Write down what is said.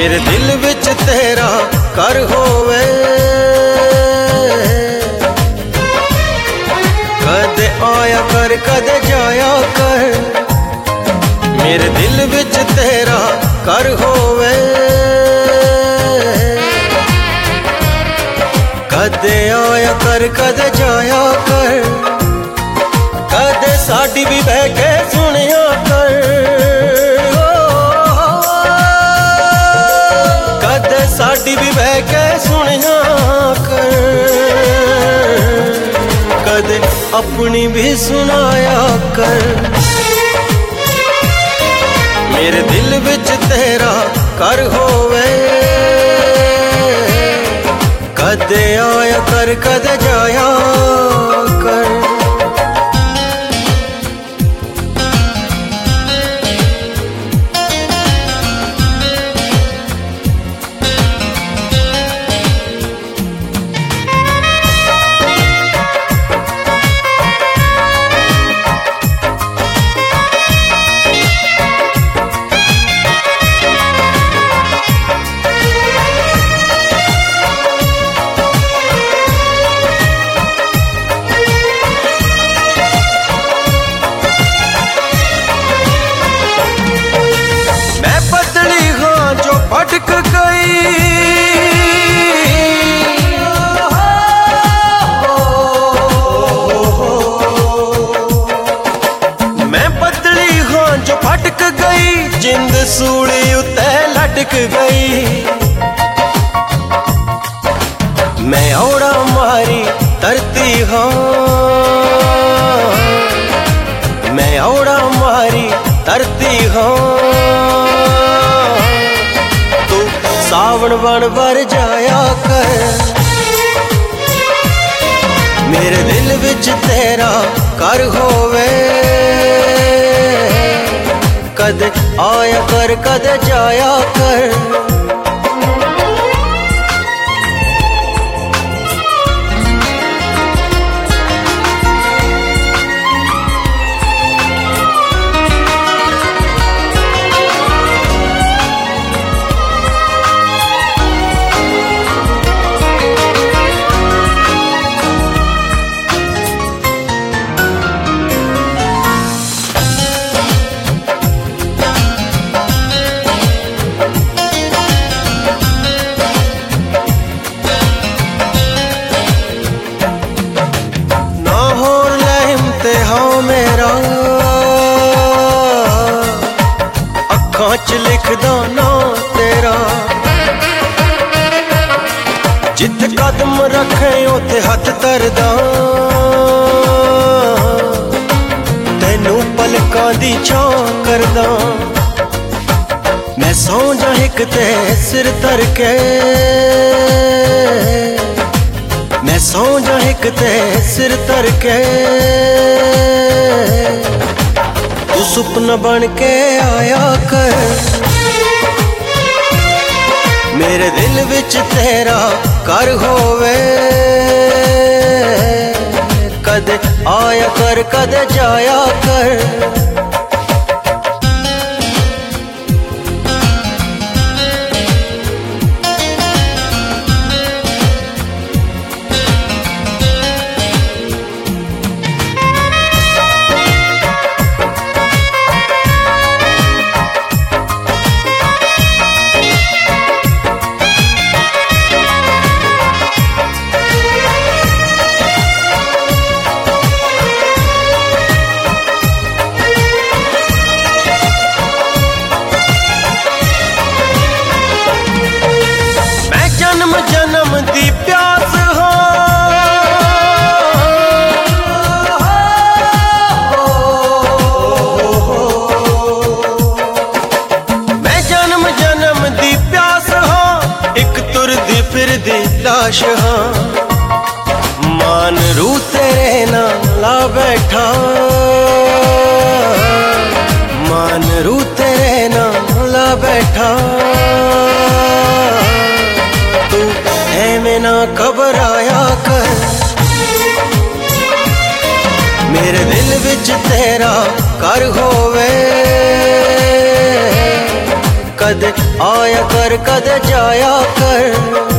मेरे दिल विच तेरा कर होवे, कदे आया कर कदे जाया कर। मेरे दिल विच तेरा कर होवे, कदे आया कर कदे जाया कर। कदे साडी भी बह के सुनिया कर, कदे साडी भी बह के सुनिया कर, कदे अपनी भी सुनाया कर। मेरे दिल विच तेरा कर होवे, कदे आया कर कदे जाया कर। भटक गई मैं बदली हाँ जो भटक गई, जिंद सूली उते लटक गई। मैं औड़ा मारी तरती हाँ, मैं औड़ा मारी तरती हाँ। सावन बन बर जाया कर। मेरे दिल विच तेरा कर होवे, कदे आया कर कदे जाया कर। हाँ मेरा अखां च लिखदा ना तेरा, जिथे कदम रखे उथे हथ धरदा। तैनू पलकां दी छां करदा, मैं सौ जा हिक ते सिर धर के, मैं सौ जा हिक ते सिर धर के। तू सुपना बन के आया कर। मेरे दिल विच तेरा कर होवे, कदे आया कर कदे जाया कर। जन्म दी प्यास मैं जन्म जन्म दी प्यास हाँ, एक तुरदी फिरदी लाश हाँ। मान रू तेरे नाम ला बैठा, मान रू तेरे नाम ला बैठा। में ना घबराया कर। मेरे दिल विच तेरा कर होवे, कद आया कर कद जाया कर।